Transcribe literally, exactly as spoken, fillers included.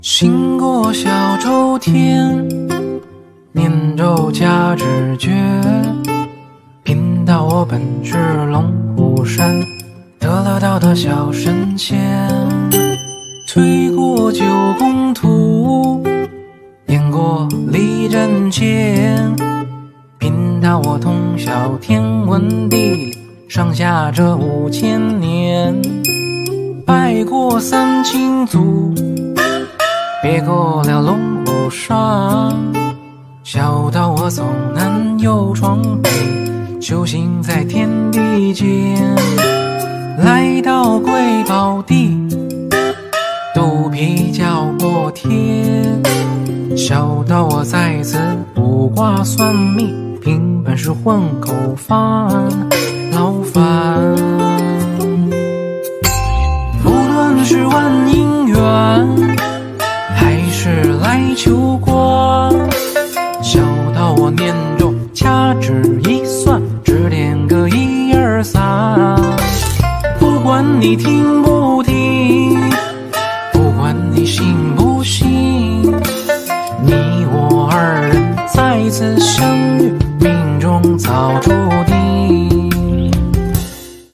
行过小周天，念咒加知觉，贫道我本是龙虎山得了道的小神仙，推过九宫图，演过立阵前，贫道我通晓天文地理，上下这五千年，拜过三清祖，别过了龙虎山，小道我走南又闯北，修行在天地间，来到贵宝地，肚皮叫过天，小道我在此卜卦算命，凭本事混口饭，劳烦。不论是问姻缘，还是来求官，小道我念咒掐指一算，指点个一二三。不管你听不听，不管你信不信，你我二人再次相遇，命中早注